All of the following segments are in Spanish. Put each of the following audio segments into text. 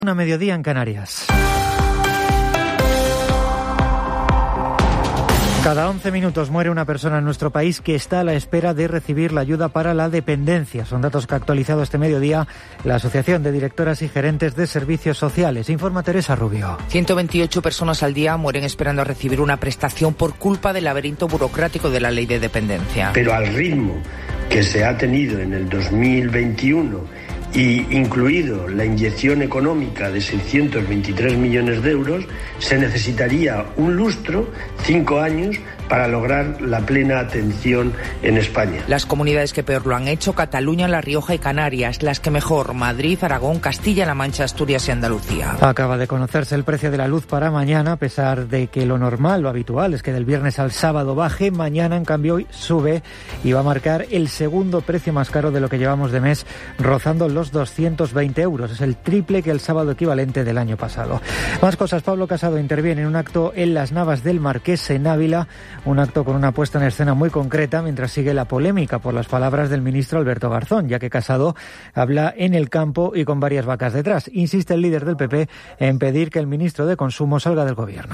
A mediodía en Canarias. Cada 11 minutos muere una persona en nuestro país que está a la espera de recibir la ayuda para la dependencia. Son datos que ha actualizado este mediodía la Asociación de Directoras y Gerentes de Servicios Sociales. Informa Teresa Rubio. 128 personas al día mueren esperando recibir una prestación por culpa del laberinto burocrático de la ley de dependencia. Pero al ritmo que se ha tenido en el 2021 y incluido la inyección económica de 623 millones de euros, se necesitaría un lustro, 5 años, para lograr la plena atención en España. Las comunidades que peor lo han hecho: Cataluña, La Rioja y Canarias. Las que mejor: Madrid, Aragón, Castilla-La Mancha, Asturias y Andalucía. Acaba de conocerse el precio de la luz para mañana, a pesar de que lo normal, lo habitual, es que del viernes al sábado baje. Mañana, en cambio, sube y va a marcar el segundo precio más caro de lo que llevamos de mes, rozando los 220 euros. Es el triple que el sábado equivalente del año pasado. Más cosas. Pablo Casado interviene en un acto en Las Navas del Marqués, en Ávila. Un acto con una puesta en escena muy concreta, mientras sigue la polémica por las palabras del ministro Alberto Garzón, ya que Casado habla en el campo y con varias vacas detrás. Insiste el líder del PP en pedir que el ministro de Consumo salga del gobierno.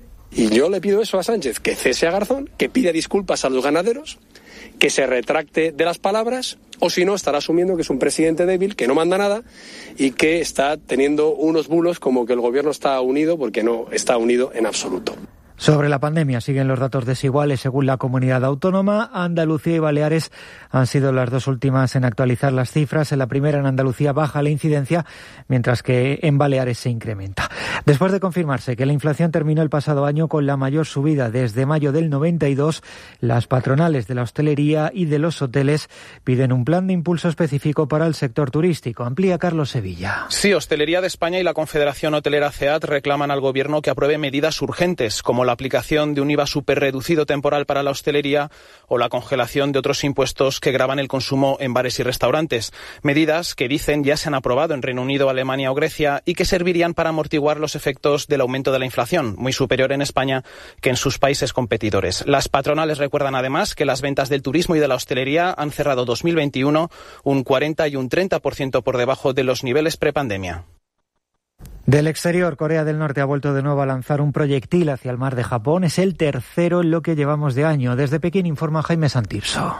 Y yo le pido eso a Sánchez, que cese a Garzón, que pida disculpas a los ganaderos, que se retracte de las palabras, o si no, estará asumiendo que es un presidente débil, que no manda nada y que está teniendo unos bulos como que el gobierno está unido, porque no está unido en absoluto. Sobre la pandemia siguen los datos desiguales según la comunidad autónoma. Andalucía y Baleares han sido las dos últimas en actualizar las cifras. En la primera, en Andalucía, baja la incidencia, mientras que en Baleares se incrementa. Después de confirmarse que la inflación terminó el pasado año con la mayor subida desde mayo del 92, las patronales de la hostelería y de los hoteles piden un plan de impulso específico para el sector turístico. Amplía Carlos Sevilla. Sí, Hostelería de España y la Confederación Hotelera CEAT reclaman al Gobierno que apruebe medidas urgentes, como la aplicación de un IVA superreducido temporal para la hostelería o la congelación de otros impuestos que gravan el consumo en bares y restaurantes. Medidas que, dicen, ya se han aprobado en Reino Unido, Alemania o Grecia y que servirían para amortiguar los efectos del aumento de la inflación, muy superior en España que en sus países competidores. Las patronales recuerdan además que las ventas del turismo y de la hostelería han cerrado 2021 un 40 y un 30% por debajo de los niveles prepandemia. Del exterior, Corea del Norte ha vuelto de nuevo a lanzar un proyectil hacia el mar de Japón. Es el tercero en lo que llevamos de año. Desde Pekín informa Jaime Santirso.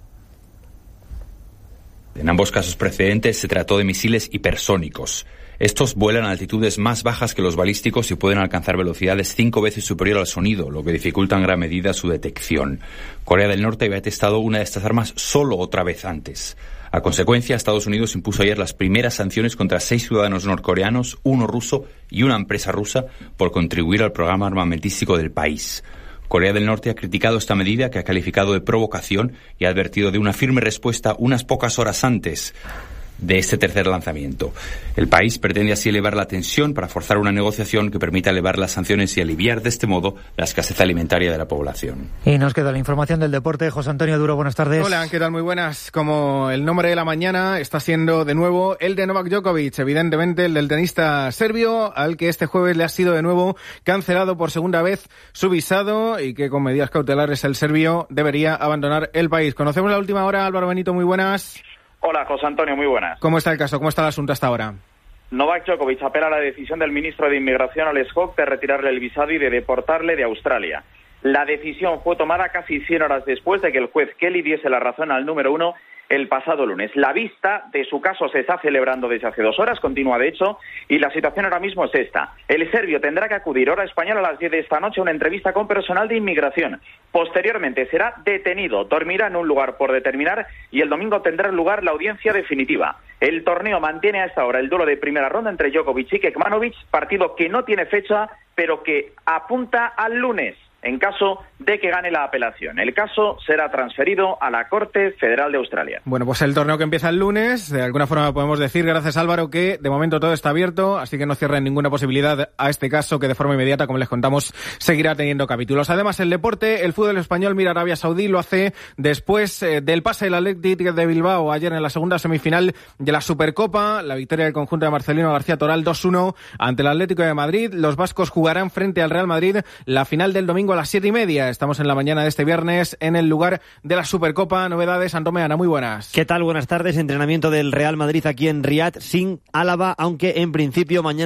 En ambos casos precedentes se trató de misiles hipersónicos. Estos vuelan a altitudes más bajas que los balísticos y pueden alcanzar velocidades 5 veces superior al sonido, lo que dificulta en gran medida su detección. Corea del Norte había testado una de estas armas solo otra vez antes. A consecuencia, Estados Unidos impuso ayer las primeras sanciones contra 6 ciudadanos norcoreanos, 1 ruso y una empresa rusa por contribuir al programa armamentístico del país. Corea del Norte ha criticado esta medida, que ha calificado de provocación, y ha advertido de una firme respuesta unas pocas horas antes de este tercer lanzamiento. El país pretende así elevar la tensión para forzar una negociación que permita elevar las sanciones y aliviar de este modo la escasez alimentaria de la población. Y nos queda la información del deporte. José Antonio Duro, buenas tardes. Hola, ¿qué tal? Muy buenas. Como el nombre de la mañana está siendo de nuevo el de Novak Djokovic, evidentemente el del tenista serbio, al que este jueves le ha sido de nuevo cancelado por segunda vez su visado y que con medidas cautelares el serbio debería abandonar el país. Conocemos la última hora. Álvaro Benito, muy buenas. Hola, José Antonio, muy buenas. ¿Cómo está el caso? ¿Cómo está el asunto hasta ahora? Novak Djokovic apela a la decisión del ministro de Inmigración, Alex Hawke, de retirarle el visado y de deportarle de Australia. La decisión fue tomada casi 100 horas después de que el juez Kelly diese la razón al número 1 el pasado lunes. La vista de su caso se está celebrando desde hace 2 horas, continúa de hecho, y la situación ahora mismo es esta. El serbio tendrá que acudir hora española a las 10 de esta noche a una entrevista con personal de inmigración. Posteriormente será detenido, dormirá en un lugar por determinar y el domingo tendrá lugar la audiencia definitiva. El torneo mantiene a esta hora el duelo de primera ronda entre Djokovic y Kekmanovic, partido que no tiene fecha, pero que apunta al lunes, en caso de que gane la apelación. El caso será transferido a la Corte Federal de Australia. Bueno, pues el torneo que empieza el lunes, de alguna forma podemos decir, gracias Álvaro, que de momento todo está abierto, así que no cierren ninguna posibilidad a este caso, que de forma inmediata, como les contamos, seguirá teniendo capítulos. Además, el deporte, el fútbol español mira a Arabia Saudí, lo hace después del pase del Athletic de Bilbao ayer en la segunda semifinal de la Supercopa, la victoria del conjunto de Marcelino García Toral 2-1 ante el Atlético de Madrid. Los vascos jugarán frente al Real Madrid la final del domingo a las 7:30. Estamos en la mañana de este viernes en el lugar de la Supercopa. Novedades, Antón Meana, muy buenas. ¿Qué tal? Buenas tardes. Entrenamiento del Real Madrid aquí en Riad, sin Álava, aunque en principio mañana